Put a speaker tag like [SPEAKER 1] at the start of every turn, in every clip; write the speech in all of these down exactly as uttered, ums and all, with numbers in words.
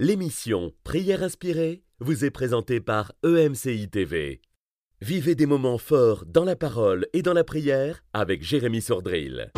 [SPEAKER 1] L'émission Prière inspirée vous est présentée par E M C I T V. Vivez des moments forts dans la parole et dans la prière avec Jérémy Sordrill.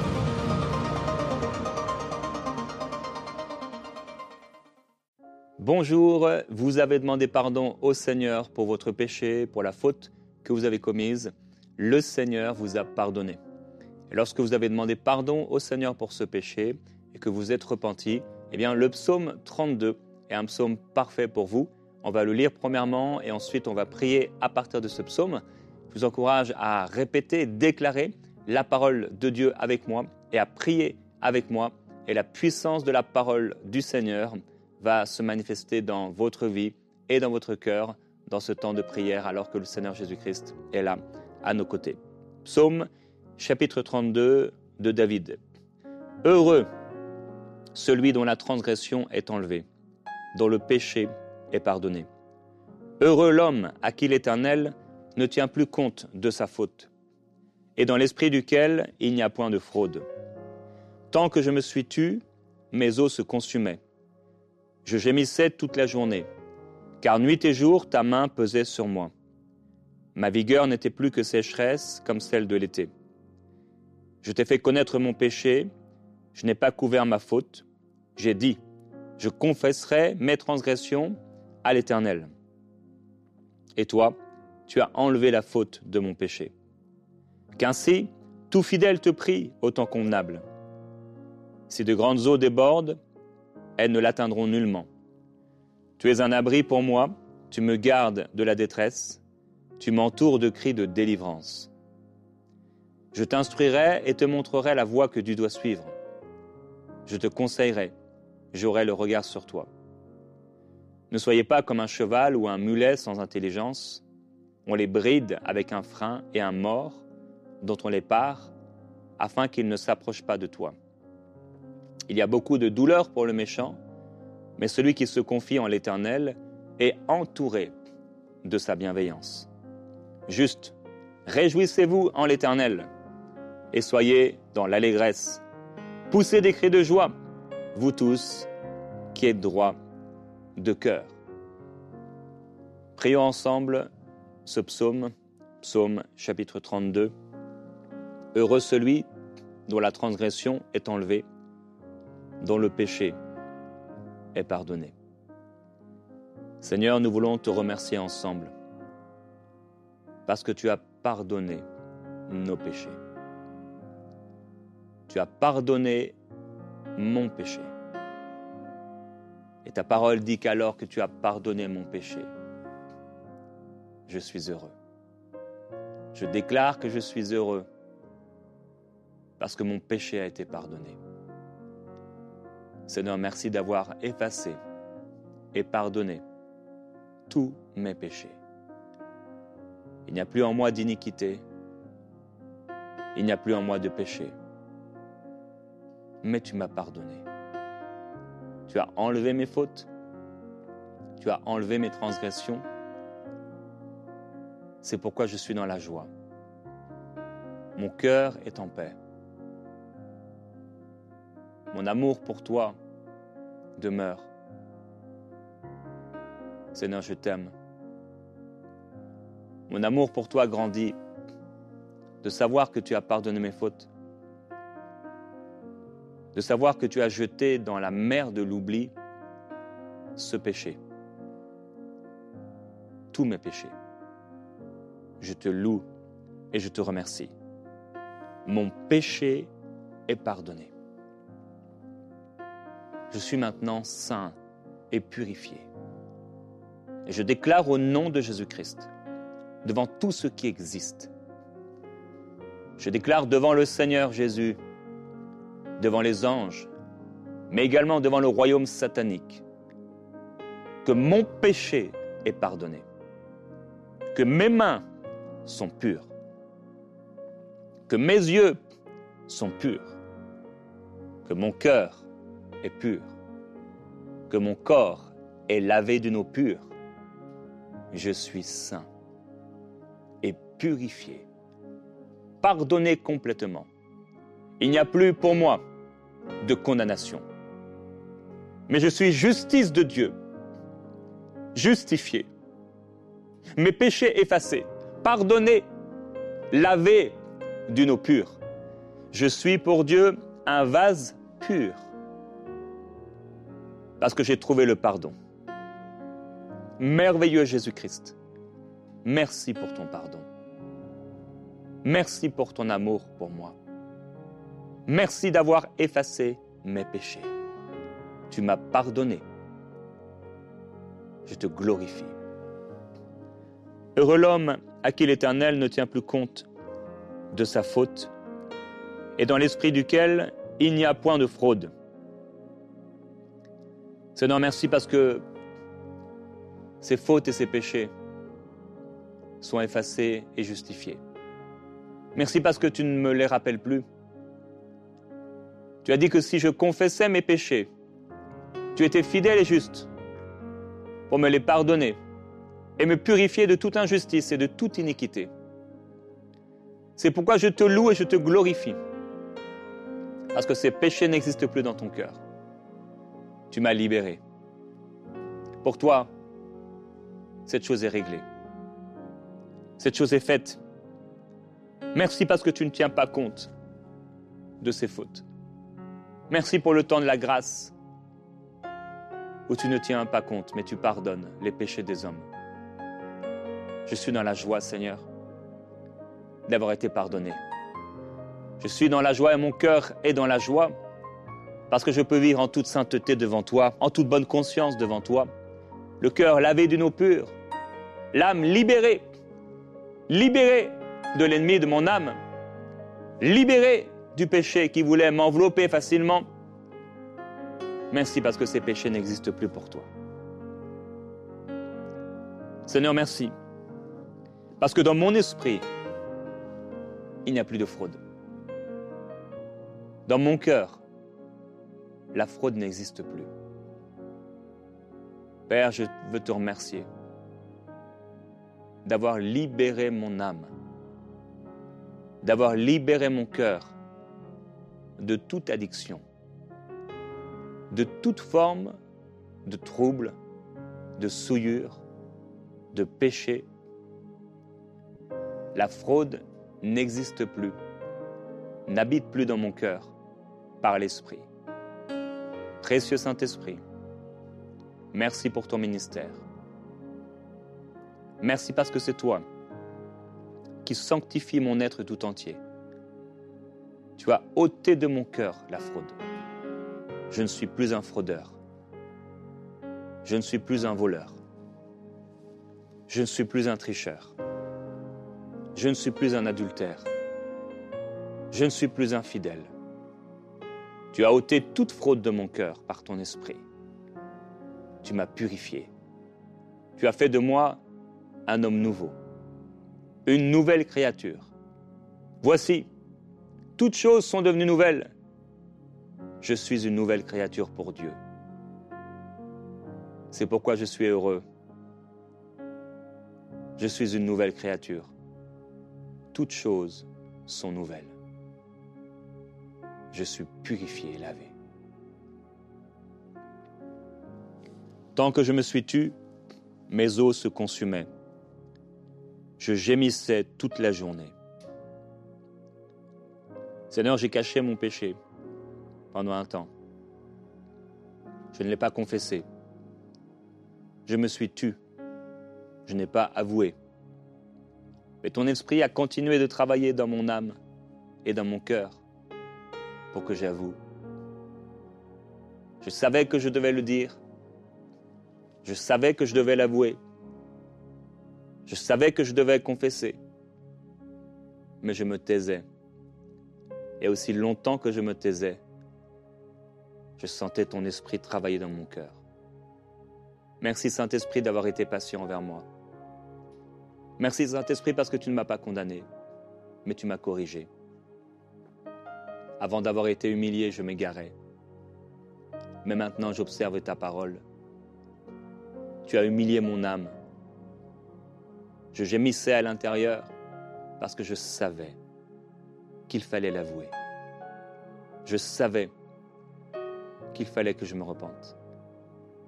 [SPEAKER 2] Bonjour, vous avez demandé pardon au Seigneur pour votre péché, pour la faute que vous avez commise. Le Seigneur vous a pardonné. Et lorsque vous avez demandé pardon au Seigneur pour ce péché et que vous êtes repenti, eh bien le psaume trente-deux est un psaume parfait pour vous. On va le lire premièrement et ensuite on va prier à partir de ce psaume. Je vous encourage à répéter, déclarer la parole de Dieu avec moi et à prier avec moi. Et la puissance de la parole du Seigneur va se manifester dans votre vie et dans votre cœur dans ce temps de prière alors que le Seigneur Jésus-Christ est là à nos côtés. Psaume chapitre trente-deux de David. Heureux celui dont la transgression est enlevée, dont le péché est pardonné. Heureux l'homme à qui l'Éternel ne tient plus compte de sa faute, et dans l'esprit duquel il n'y a point de fraude. Tant que je me suis tu, mes os se consumaient. Je gémissais toute la journée, car nuit et jour ta main pesait sur moi. Ma vigueur n'était plus que sécheresse comme celle de l'été. Je t'ai fait connaître mon péché, je n'ai pas couvert ma faute. J'ai dit, je confesserai mes transgressions à l'Éternel. Et toi, tu as enlevé la faute de mon péché. Qu'ainsi, tout fidèle te prie au temps convenable. Si de grandes eaux débordent, elles ne l'atteindront nullement. Tu es un abri pour moi, tu me gardes de la détresse, tu m'entoures de cris de délivrance. Je t'instruirai et te montrerai la voie que tu dois suivre. Je te conseillerai, j'aurai le regard sur toi. Ne soyez pas comme un cheval ou un mulet sans intelligence. On les bride avec un frein et un mors dont on les pare afin qu'ils ne s'approchent pas de toi. Il y a beaucoup de douleur pour le méchant, mais celui qui se confie en l'Éternel est entouré de sa bienveillance. Juste, réjouissez-vous en l'Éternel et soyez dans l'allégresse. Poussez des cris de joie, vous tous qui êtes droits de cœur. Prions ensemble ce psaume, psaume chapitre trente-deux. Heureux celui dont la transgression est enlevée, dont le péché est pardonné. Seigneur, nous voulons te remercier ensemble parce que tu as pardonné nos péchés. Tu as pardonné mon péché. Et ta parole dit qu'alors que tu as pardonné mon péché, je suis heureux. Je déclare que je suis heureux parce que mon péché a été pardonné. Seigneur, merci d'avoir effacé et pardonné tous mes péchés. Il n'y a plus en moi d'iniquité, il n'y a plus en moi de péché. Mais tu m'as pardonné. Tu as enlevé mes fautes, tu as enlevé mes transgressions. C'est pourquoi je suis dans la joie. Mon cœur est en paix. Mon amour pour toi demeure. Seigneur, je t'aime. Mon amour pour toi grandit de savoir que tu as pardonné mes fautes, de savoir que tu as jeté dans la mer de l'oubli ce péché, tous mes péchés. Je te loue et je te remercie. Mon péché est pardonné. Je suis maintenant saint et purifié. Et je déclare au nom de Jésus-Christ, devant tout ce qui existe, je déclare devant le Seigneur Jésus, devant les anges, mais également devant le royaume satanique, que mon péché est pardonné, que mes mains sont pures, que mes yeux sont purs, que mon cœur est pur, que mon corps est lavé d'une eau pure. Je suis saint et purifié, pardonné complètement. Il n'y a plus pour moi de condamnation. mais je suis justice de Dieu, justifié, mes péchés effacés, pardonnés, lavés d'une eau pure. Je suis pour Dieu un vase pur, parce que j'ai trouvé le pardon. Merveilleux Jésus-Christ, merci pour ton pardon. Merci pour ton amour pour moi. Merci d'avoir effacé mes péchés. Tu m'as pardonné. Je te glorifie. Heureux l'homme à qui l'Éternel ne tient plus compte de sa faute et dans l'esprit duquel il n'y a point de fraude. Seigneur, merci parce que ses fautes et ses péchés sont effacés et justifiés. Merci parce que tu ne me les rappelles plus. Tu as dit que si je confessais mes péchés, tu étais fidèle et juste pour me les pardonner et me purifier de toute injustice et de toute iniquité. C'est pourquoi je te loue et je te glorifie, parce que ces péchés n'existent plus dans ton cœur. Tu m'as libéré. Pour toi, cette chose est réglée. Cette chose est faite. Merci parce que tu ne tiens pas compte de ces fautes. Merci pour le temps de la grâce où tu ne tiens pas compte, mais tu pardonnes les péchés des hommes. Je suis dans la joie, Seigneur, d'avoir été pardonné. Je suis dans la joie et mon cœur est dans la joie parce que je peux vivre en toute sainteté devant toi, en toute bonne conscience devant toi, le cœur lavé d'une eau pure, l'âme libérée, libérée de l'ennemi de mon âme, libérée du péché qui voulait m'envelopper facilement. Merci parce que ces péchés n'existent plus pour toi. Seigneur, merci. Parce que dans mon esprit, il n'y a plus de fraude. Dans mon cœur, la fraude n'existe plus. Père, je veux te remercier d'avoir libéré mon âme, d'avoir libéré mon cœur de toute addiction, de toute forme de trouble, de souillure, de péché. La fraude n'existe plus, n'habite plus dans mon cœur par l'Esprit. Précieux Saint-Esprit, merci pour ton ministère. Merci parce que c'est toi qui sanctifie mon être tout entier. Tu as ôté de mon cœur la fraude. Je ne suis plus un fraudeur. Je ne suis plus un voleur. Je ne suis plus un tricheur. Je ne suis plus un adultère. Je ne suis plus infidèle. Tu as ôté toute fraude de mon cœur par ton esprit. Tu m'as purifié. Tu as fait de moi un homme nouveau, une nouvelle créature. Voici, toutes choses sont devenues nouvelles. Je suis une nouvelle créature pour Dieu. C'est pourquoi je suis heureux. Je suis une nouvelle créature. Toutes choses sont nouvelles. Je suis purifié et lavé. Tant que je me suis tu, mes os se consumaient. Je gémissais toute la journée. Seigneur, j'ai caché mon péché pendant un temps. Je ne l'ai pas confessé. Je me suis tu. Je n'ai pas avoué. Mais ton esprit a continué de travailler dans mon âme et dans mon cœur pour que j'avoue. Je savais que je devais le dire. Je savais que je devais l'avouer. Je savais que je devais confesser. Mais je me taisais. Et aussi longtemps que je me taisais, je sentais ton esprit travailler dans mon cœur. Merci Saint-Esprit d'avoir été patient envers moi. Merci Saint-Esprit parce que tu ne m'as pas condamné, mais tu m'as corrigé. Avant d'avoir été humilié, je m'égarais. Mais maintenant, j'observe ta parole. Tu as humilié mon âme. Je gémissais à l'intérieur parce que je savais qu'il fallait l'avouer. Je savais qu'il fallait que je me repente.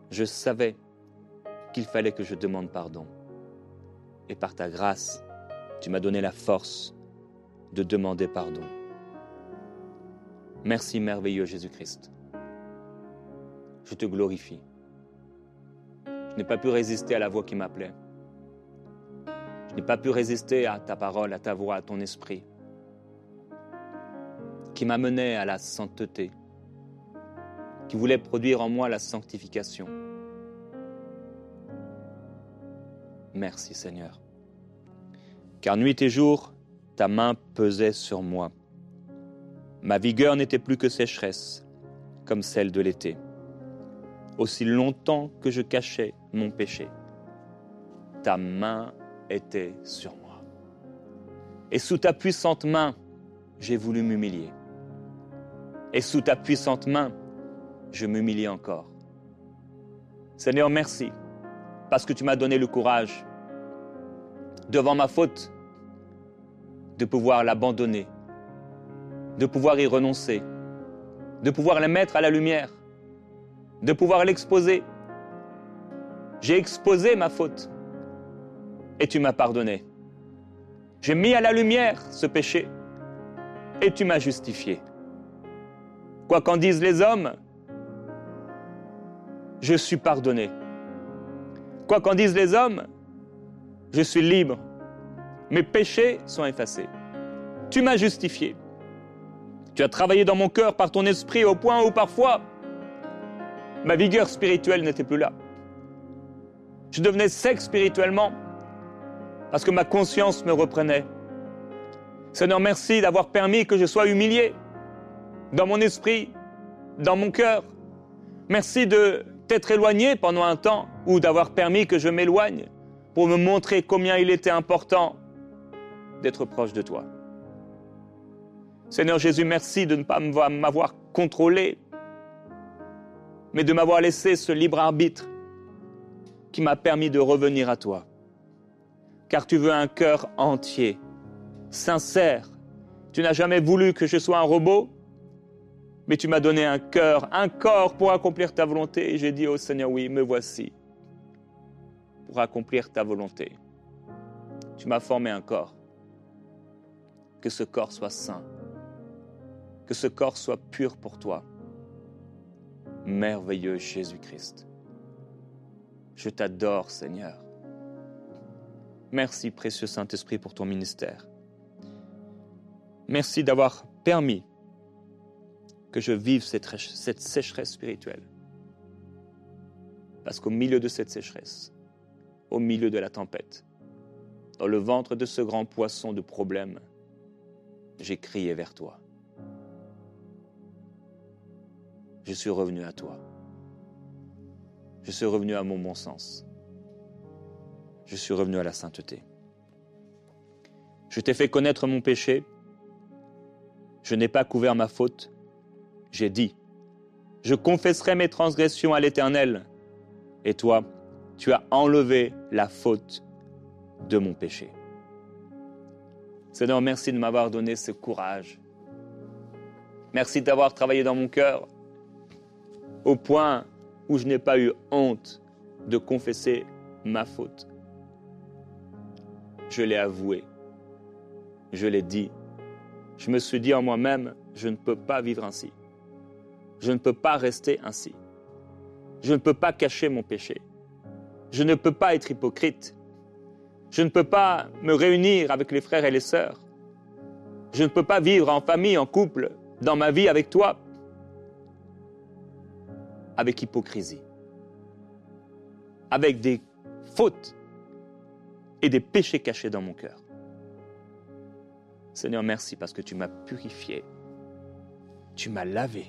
[SPEAKER 2] Je savais qu'il fallait que je demande pardon. Et par ta grâce, tu m'as donné la force de demander pardon. Merci merveilleux Jésus-Christ. Je te glorifie. Je n'ai pas pu résister à la voix qui m'appelait. Je n'ai pas pu résister à ta parole, à ta voix, à ton esprit, qui m'amenait à la sainteté, qui voulait produire en moi la sanctification. Merci Seigneur. Car nuit et jour, ta main pesait sur moi. Ma vigueur n'était plus que sécheresse, comme celle de l'été. Aussi longtemps que je cachais mon péché, ta main était sur moi. Et sous ta puissante main, j'ai voulu m'humilier. Et sous ta puissante main, je m'humilie encore. Seigneur, merci, parce que tu m'as donné le courage, devant ma faute, de pouvoir l'abandonner, de pouvoir y renoncer, de pouvoir la mettre à la lumière, de pouvoir l'exposer. J'ai exposé ma faute et tu m'as pardonné. J'ai mis à la lumière ce péché et tu m'as justifié. Quoi qu'en disent les hommes, je suis pardonné. Quoi qu'en disent les hommes, je suis libre. Mes péchés sont effacés. Tu m'as justifié. Tu as travaillé dans mon cœur par ton esprit au point où parfois ma vigueur spirituelle n'était plus là. Je devenais sec spirituellement parce que ma conscience me reprenait. Seigneur, merci d'avoir permis que je sois humilié dans mon esprit, dans mon cœur. Merci de t'être éloigné pendant un temps ou d'avoir permis que je m'éloigne pour me montrer combien il était important d'être proche de toi. Seigneur Jésus, merci de ne pas m'avoir contrôlé, mais de m'avoir laissé ce libre arbitre qui m'a permis de revenir à toi. Car tu veux un cœur entier, sincère. Tu n'as jamais voulu que je sois un robot, mais tu m'as donné un cœur, un corps pour accomplir ta volonté. Et j'ai dit au Seigneur, oui, me voici, pour accomplir ta volonté. Tu m'as formé un corps. Que ce corps soit saint, que ce corps soit pur pour toi. Merveilleux Jésus-Christ. Je t'adore, Seigneur. Merci, précieux Saint-Esprit, pour ton ministère. Merci d'avoir permis que je vive cette, cette sécheresse spirituelle. Parce qu'au milieu de cette sécheresse, au milieu de la tempête, dans le ventre de ce grand poisson de problèmes, j'ai crié vers toi. Je suis revenu à toi. Je suis revenu à mon bon sens. Je suis revenu à la sainteté. Je t'ai fait connaître mon péché. Je n'ai pas couvert ma faute. J'ai dit, je confesserai mes transgressions à l'Éternel. Et toi, tu as enlevé la faute de mon péché. Seigneur, merci de m'avoir donné ce courage. Merci d'avoir travaillé dans mon cœur au point où je n'ai pas eu honte de confesser ma faute. Je l'ai avoué. Je l'ai dit. Je me suis dit en moi-même, je ne peux pas vivre ainsi. Je ne peux pas rester ainsi. Je ne peux pas cacher mon péché. Je ne peux pas être hypocrite. Je ne peux pas me réunir avec les frères et les sœurs. Je ne peux pas vivre en famille, en couple, dans ma vie avec toi, avec hypocrisie, avec des fautes et des péchés cachés dans mon cœur. Seigneur, merci parce que tu m'as purifié. Tu m'as lavé.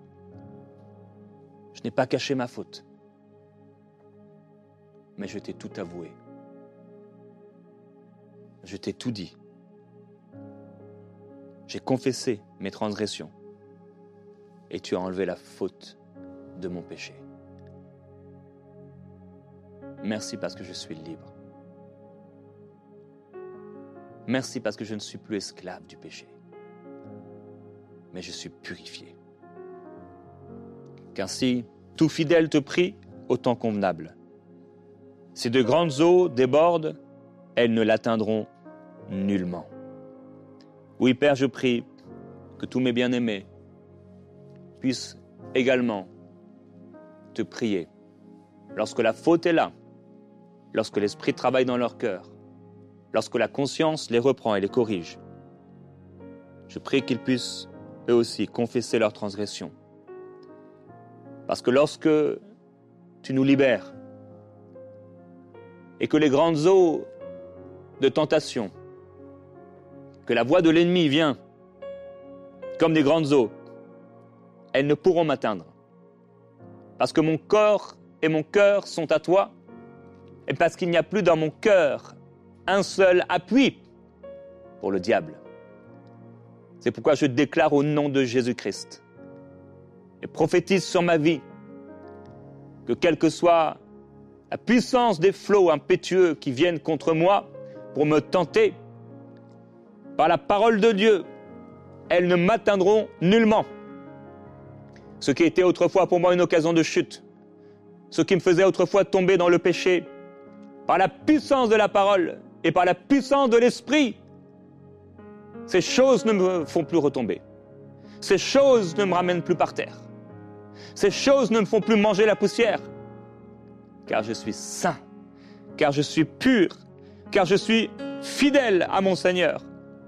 [SPEAKER 2] Je n'ai pas caché ma faute, mais je t'ai tout avoué. Je t'ai tout dit. J'ai confessé mes transgressions et tu as enlevé la faute de mon péché. Merci parce que je suis libre. Merci parce que je ne suis plus esclave du péché, mais je suis purifié. Qu'ainsi, tout fidèle te prie, au temps convenable. Si de grandes eaux débordent, elles ne l'atteindront nullement. Oui, Père, je prie que tous mes bien-aimés puissent également te prier. Lorsque la faute est là, lorsque l'Esprit travaille dans leur cœur, lorsque la conscience les reprend et les corrige, je prie qu'ils puissent eux aussi confesser leurs transgressions. Parce que lorsque tu nous libères et que les grandes eaux de tentation, que la voix de l'ennemi vient comme des grandes eaux, elles ne pourront m'atteindre. Parce que mon corps et mon cœur sont à toi, et parce qu'il n'y a plus dans mon cœur un seul appui pour le diable. C'est pourquoi je déclare au nom de Jésus-Christ et prophétise sur ma vie que quelle que soit la puissance des flots impétueux qui viennent contre moi pour me tenter, par la parole de Dieu, elles ne m'atteindront nullement. Ce qui était autrefois pour moi une occasion de chute, ce qui me faisait autrefois tomber dans le péché, par la puissance de la parole et par la puissance de l'esprit, ces choses ne me font plus retomber. Ces choses ne me ramènent plus par terre. Ces choses ne me font plus manger la poussière. Car je suis saint, car je suis pur, car je suis fidèle à mon Seigneur.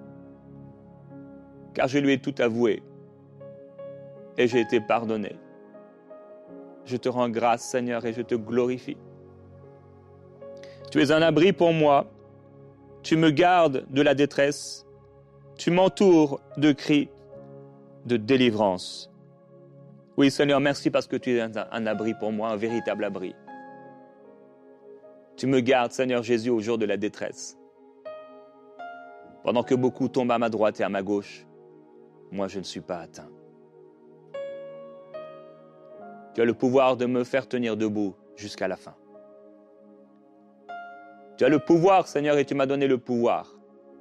[SPEAKER 2] Car je lui ai tout avoué et j'ai été pardonné. Je te rends grâce, Seigneur, et je te glorifie. Tu es un abri pour moi, tu me gardes de la détresse, tu m'entoures de cris de délivrance. Oui, Seigneur, merci parce que tu es un, un abri pour moi, un véritable abri. Tu me gardes, Seigneur Jésus, au jour de la détresse. Pendant que beaucoup tombent à ma droite et à ma gauche, moi je ne suis pas atteint. Tu as le pouvoir de me faire tenir debout jusqu'à la fin. Tu as le pouvoir, Seigneur, et tu m'as donné le pouvoir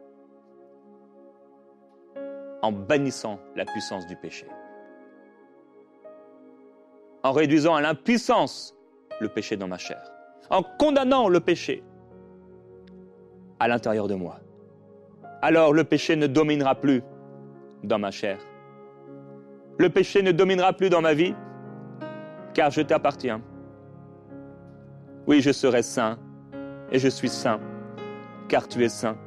[SPEAKER 2] en bannissant la puissance du péché, en réduisant à l'impuissance le péché dans ma chair, en condamnant le péché à l'intérieur de moi. Alors le péché ne dominera plus dans ma chair. Le péché ne dominera plus dans ma vie, car je t'appartiens. Oui, je serai saint, et je suis saint, car tu es saint.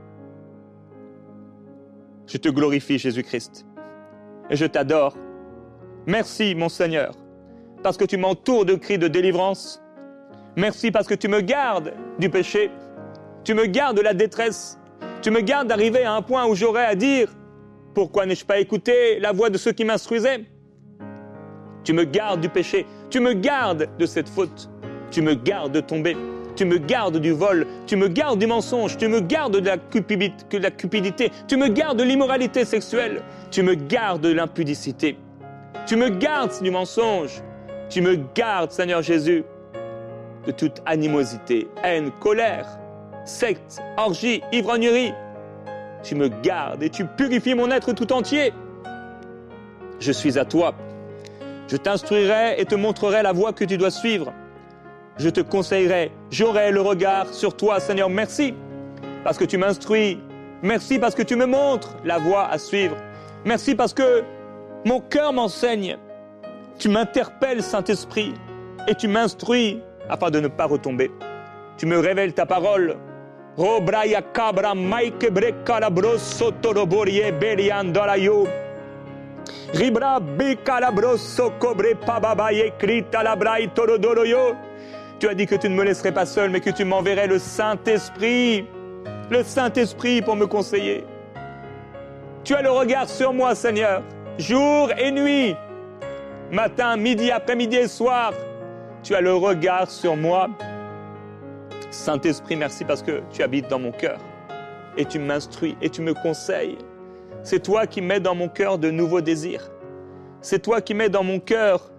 [SPEAKER 2] Je te glorifie, Jésus-Christ, et je t'adore. Merci, mon Seigneur, parce que tu m'entoures de cris de délivrance. Merci parce que tu me gardes du péché. Tu me gardes de la détresse. Tu me gardes d'arriver à un point où j'aurais à dire « Pourquoi n'ai-je pas écouté la voix de ceux qui m'instruisaient ?» Tu me gardes du péché. Tu me gardes de cette faute. Tu me gardes de tomber. Tu me gardes du vol. Tu me gardes du mensonge. Tu me gardes de la cupidité. De la cupidité. Tu me gardes de l'immoralité sexuelle. Tu me gardes de l'impudicité. Tu me gardes du mensonge. Tu me gardes, Seigneur Jésus, de toute animosité, haine, colère, secte, orgie, ivrognerie. Tu me gardes et tu purifies mon être tout entier. Je suis à toi. Je t'instruirai et te montrerai la voie que tu dois suivre. Je te conseillerai, j'aurai le regard sur toi, Seigneur. Merci parce que tu m'instruis. Merci parce que tu me montres la voie à suivre. Merci parce que mon cœur m'enseigne. Tu m'interpelles, Saint-Esprit, et tu m'instruis afin de ne pas retomber. Tu me révèles ta parole. Robraya cabra maike breka la brosso toroborie beriandarayo. Ribra beka la brosso cobre pababaye krita la brai torodoroyo. Tu as dit que tu ne me laisserais pas seul, mais que tu m'enverrais le Saint-Esprit. Le Saint-Esprit pour me conseiller. Tu as le regard sur moi, Seigneur, jour et nuit. Matin, midi, après-midi et soir, tu as le regard sur moi. Saint-Esprit, merci parce que tu habites dans mon cœur et tu m'instruis et tu me conseilles. C'est toi qui mets dans mon cœur de nouveaux désirs. C'est toi qui mets dans mon cœur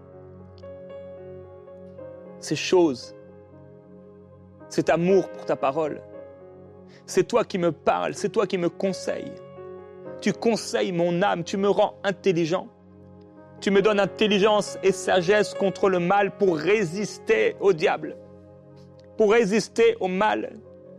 [SPEAKER 2] ces choses, cet amour pour ta parole. C'est toi qui me parles, c'est toi qui me conseilles. Tu conseilles mon âme, tu me rends intelligent. Tu me donnes intelligence et sagesse contre le mal pour résister au diable, pour résister au mal.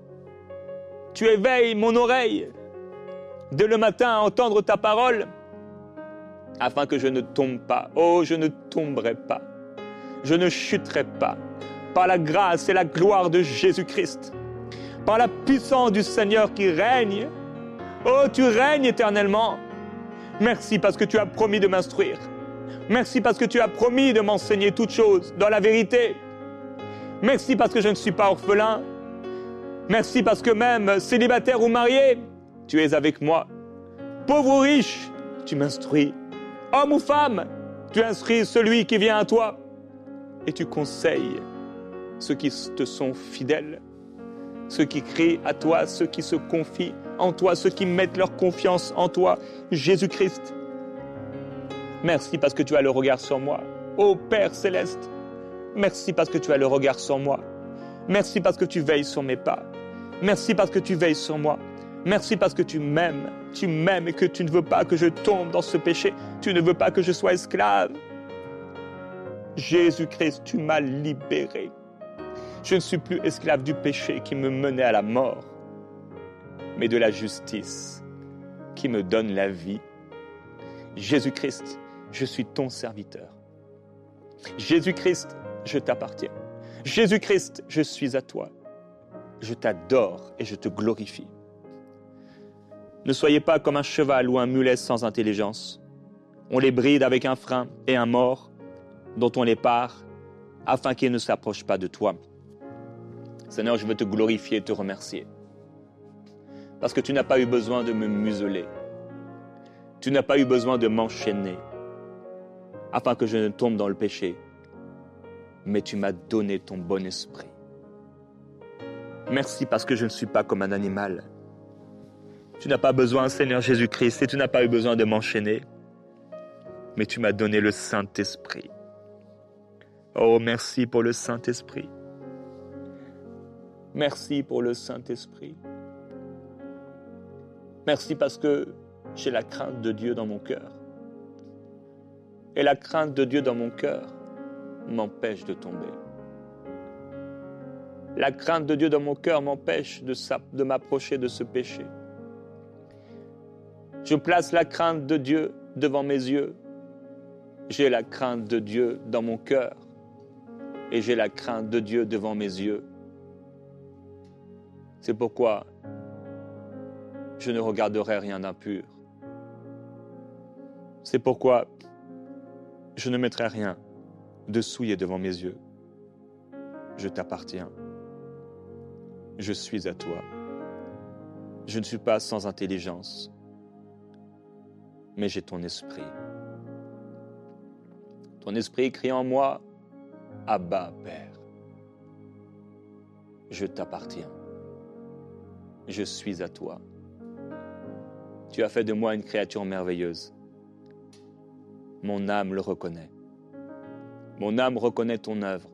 [SPEAKER 2] Tu éveilles mon oreille dès le matin à entendre ta parole, afin que je ne tombe pas. Oh, je ne tomberai pas. Je ne chuterai pas. Par la grâce et la gloire de Jésus-Christ, par la puissance du Seigneur qui règne. Oh, tu règnes éternellement. Merci parce que tu as promis de m'instruire. Merci parce que tu as promis de m'enseigner toutes choses dans la vérité. Merci parce que je ne suis pas orphelin. Merci parce que même célibataire ou marié, tu es avec moi. Pauvre ou riche, tu m'instruis. Homme ou femme, tu instruis celui qui vient à toi. Et tu conseilles ceux qui te sont fidèles, ceux qui crient à toi, ceux qui se confient en toi, ceux qui mettent leur confiance en toi, Jésus-Christ. Merci parce que tu as le regard sur moi. Ô Père céleste, merci parce que tu as le regard sur moi. Merci parce que tu veilles sur mes pas. Merci parce que tu veilles sur moi. Merci parce que tu m'aimes. Tu m'aimes et que tu ne veux pas que je tombe dans ce péché. Tu ne veux pas que je sois esclave. Jésus-Christ, tu m'as libéré. Je ne suis plus esclave du péché qui me menait à la mort, mais de la justice qui me donne la vie. Jésus-Christ, je suis ton serviteur. Jésus-Christ, je t'appartiens. Jésus-Christ, je suis à toi. Je t'adore et je te glorifie. Ne soyez pas comme un cheval ou un mulet sans intelligence. On les bride avec un frein et un mors dont on les pare afin qu'ils ne s'approchent pas de toi. Seigneur, je veux te glorifier et te remercier. Parce que tu n'as pas eu besoin de me museler. Tu n'as pas eu besoin de m'enchaîner afin que je ne tombe dans le péché. Mais tu m'as donné ton bon esprit. Merci parce que je ne suis pas comme un animal. Tu n'as pas besoin, Seigneur Jésus-Christ, et tu n'as pas eu besoin de m'enchaîner. Mais tu m'as donné le Saint-Esprit. Oh, merci pour le Saint-Esprit. Merci pour le Saint-Esprit. Merci parce que j'ai la crainte de Dieu dans mon cœur. Et la crainte de Dieu dans mon cœur m'empêche de tomber. La crainte de Dieu dans mon cœur m'empêche de, de m'approcher de ce péché. Je place la crainte de Dieu devant mes yeux. J'ai la crainte de Dieu dans mon cœur. Et j'ai la crainte de Dieu devant mes yeux. C'est pourquoi je ne regarderai rien d'impur. C'est pourquoi je ne mettrai rien de souillé devant mes yeux. Je t'appartiens. Je suis à toi. Je ne suis pas sans intelligence, mais j'ai ton esprit. Ton esprit crie en moi, Abba, Père. Je t'appartiens. Je suis à toi. Tu as fait de moi une créature merveilleuse. Mon âme le reconnaît. Mon âme reconnaît ton œuvre.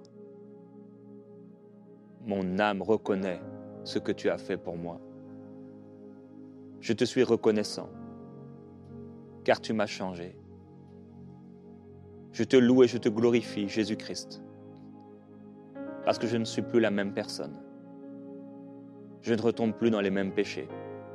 [SPEAKER 2] Mon âme reconnaît ce que tu as fait pour moi. Je te suis reconnaissant, car tu m'as changé. Je te loue et je te glorifie, Jésus-Christ, parce que je ne suis plus la même personne. Je ne retombe plus dans les mêmes péchés.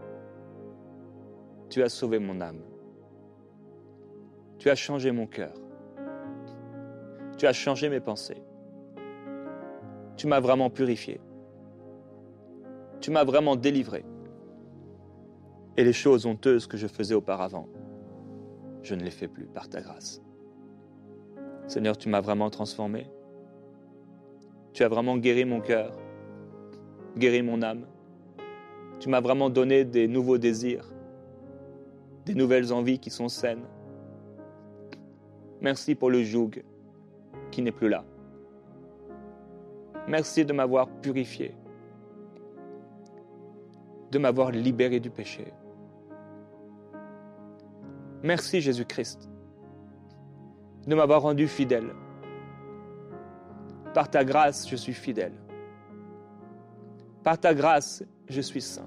[SPEAKER 2] Tu as sauvé mon âme. Tu as changé mon cœur. Tu as changé mes pensées. Tu m'as vraiment purifié. Tu m'as vraiment délivré. Et les choses honteuses que je faisais auparavant, je ne les fais plus par ta grâce. Seigneur, tu m'as vraiment transformé. Tu as vraiment guéri mon cœur, guéri mon âme. Tu m'as vraiment donné des nouveaux désirs, des nouvelles envies qui sont saines. Merci pour le joug qui n'est plus là. Merci de m'avoir purifié, de m'avoir libéré du péché. Merci Jésus-Christ de m'avoir rendu fidèle. Par ta grâce, je suis fidèle. Par ta grâce, je suis saint.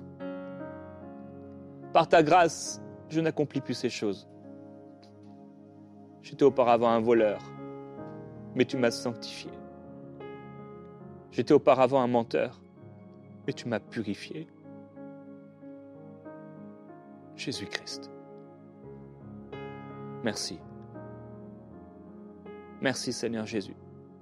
[SPEAKER 2] Par ta grâce, je n'accomplis plus ces choses. J'étais auparavant un voleur, mais tu m'as sanctifié. J'étais auparavant un menteur, mais tu m'as purifié. Jésus-Christ, merci. Merci Seigneur Jésus.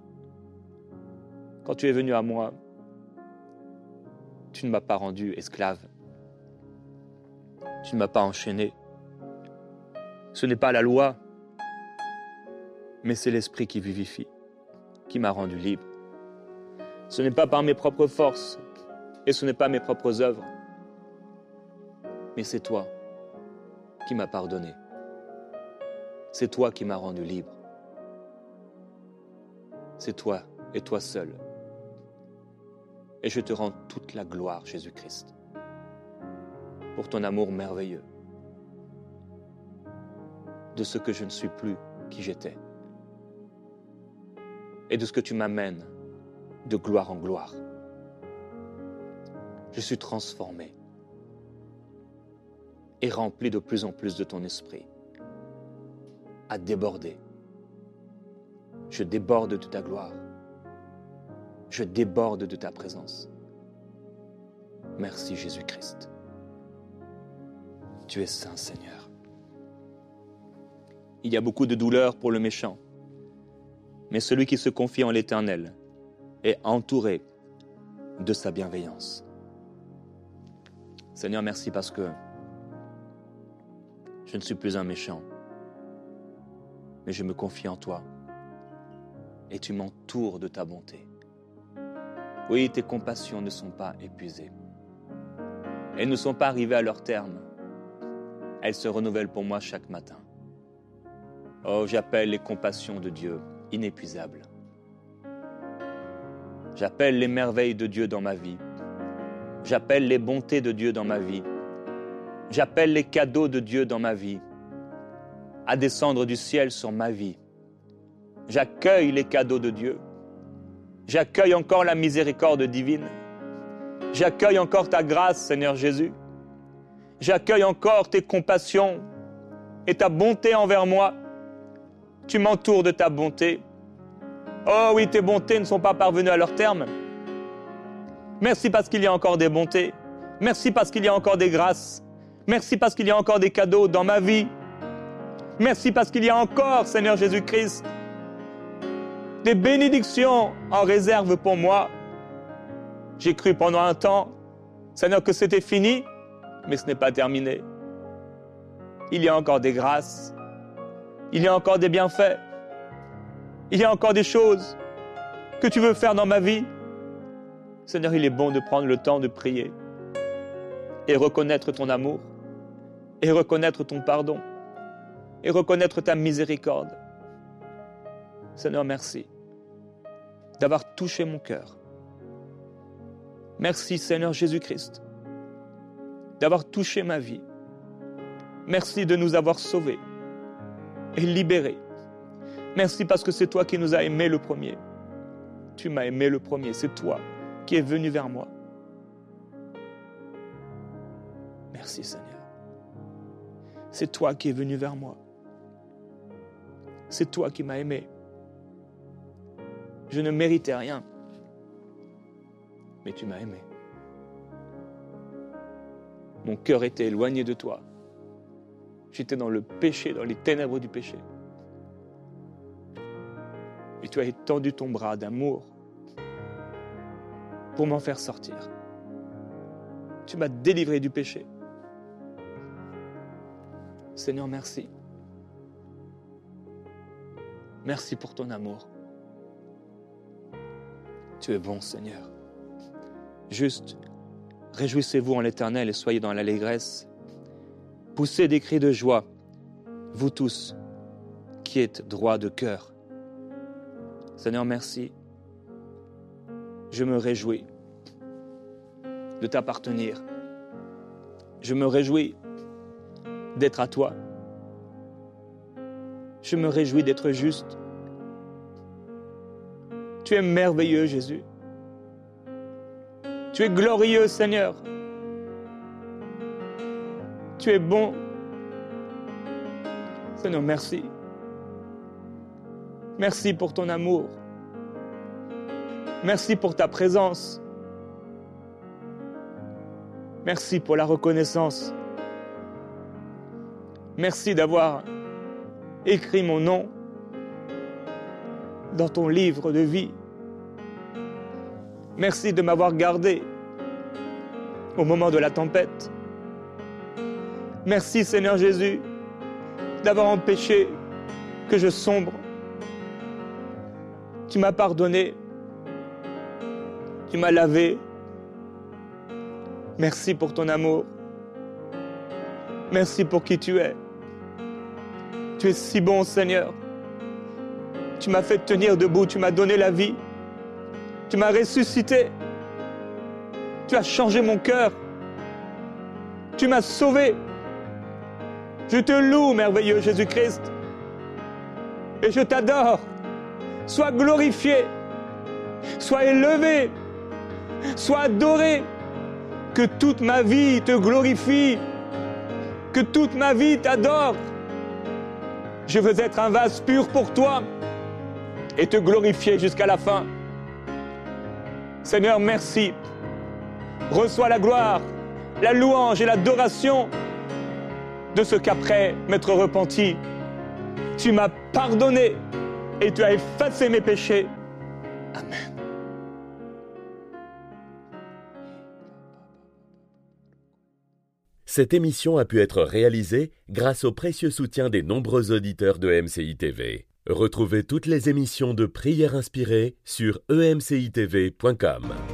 [SPEAKER 2] Quand tu es venu à moi, tu ne m'as pas rendu esclave. Tu ne m'as pas enchaîné. Ce n'est pas la loi, mais c'est l'Esprit qui vivifie, qui m'a rendu libre. Ce n'est pas par mes propres forces et ce n'est pas mes propres œuvres, mais c'est toi qui m'as pardonné. C'est toi qui m'as rendu libre. C'est toi et toi seul. Et je te rends toute la gloire, Jésus-Christ, pour ton amour merveilleux, de ce que je ne suis plus qui j'étais, et de ce que tu m'amènes de gloire en gloire. Je suis transformé et rempli de plus en plus de ton esprit, à déborder. Je déborde de ta gloire. Je déborde de ta présence. Merci Jésus-Christ. Tu es saint, Seigneur. Il y a beaucoup de douleur pour le méchant, mais celui qui se confie en l'Éternel est entouré de sa bienveillance. Seigneur, merci parce que je ne suis plus un méchant, mais je me confie en toi et tu m'entoures de ta bonté. Oui, tes compassions ne sont pas épuisées. Elles ne sont pas arrivées à leur terme. Elles se renouvellent pour moi chaque matin. Oh, j'appelle les compassions de Dieu inépuisables. J'appelle les merveilles de Dieu dans ma vie. J'appelle les bontés de Dieu dans ma vie. J'appelle les cadeaux de Dieu dans ma vie à descendre du ciel sur ma vie. J'accueille les cadeaux de Dieu. J'accueille encore la miséricorde divine. J'accueille encore ta grâce, Seigneur Jésus. J'accueille encore tes compassions et ta bonté envers moi. Tu m'entoures de ta bonté. Oh oui, tes bontés ne sont pas parvenues à leur terme. Merci parce qu'il y a encore des bontés. Merci parce qu'il y a encore des grâces. Merci parce qu'il y a encore des cadeaux dans ma vie. Merci parce qu'il y a encore, Seigneur Jésus-Christ, des bénédictions en réserve pour moi. J'ai cru pendant un temps, Seigneur, que c'était fini, mais ce n'est pas terminé. Il y a encore des grâces. Il y a encore des bienfaits. Il y a encore des choses que tu veux faire dans ma vie. Seigneur, il est bon de prendre le temps de prier et reconnaître ton amour et reconnaître ton pardon et reconnaître ta miséricorde. Seigneur, merci d'avoir touché mon cœur. Merci, Seigneur Jésus-Christ, d'avoir touché ma vie. Merci de nous avoir sauvés et libérés. Merci parce que c'est toi qui nous as aimés le premier. Tu m'as aimé le premier, c'est toi qui es venu vers moi. Merci, Seigneur. C'est toi qui es venu vers moi. C'est toi qui m'as aimé. Je ne méritais rien, mais tu m'as aimé. Mon cœur était éloigné de toi. J'étais dans le péché, dans les ténèbres du péché. Et tu as étendu ton bras d'amour pour m'en faire sortir. Tu m'as délivré du péché. Seigneur, merci. Merci pour ton amour. Tu es bon, Seigneur. Juste, réjouissez-vous en l'Éternel et soyez dans l'allégresse. Poussez des cris de joie, vous tous qui êtes droits de cœur. Seigneur, merci. Je me réjouis de t'appartenir. Je me réjouis d'être à toi. Je me réjouis d'être juste. Tu es merveilleux, Jésus. Tu es glorieux, Seigneur. Tu es bon. Seigneur, merci. Merci pour ton amour. Merci pour ta présence. Merci pour la reconnaissance. Merci d'avoir écrit mon nom dans ton livre de vie. Merci de m'avoir gardé au moment de la tempête. Merci Seigneur Jésus d'avoir empêché que je sombre. Tu m'as pardonné. Tu m'as lavé. Merci pour ton amour. Merci pour qui tu es. Tu es si bon Seigneur. Tu m'as fait tenir debout, tu m'as donné la vie. Tu m'as ressuscité. Tu as changé mon cœur. Tu m'as sauvé. Je te loue, merveilleux Jésus-Christ. Et je t'adore. Sois glorifié. Sois élevé. Sois adoré. Que toute ma vie te glorifie. Que toute ma vie t'adore. Je veux être un vase pur pour toi et te glorifier jusqu'à la fin. Seigneur, merci. Reçois la gloire, la louange et l'adoration de ce qu'après m'être repenti, tu m'as pardonné et tu as effacé mes péchés. Amen.
[SPEAKER 1] Cette émission a pu être réalisée grâce au précieux soutien des nombreux auditeurs de E M C I T V. Retrouvez toutes les émissions de Prières inspirées sur e m c i t v point com.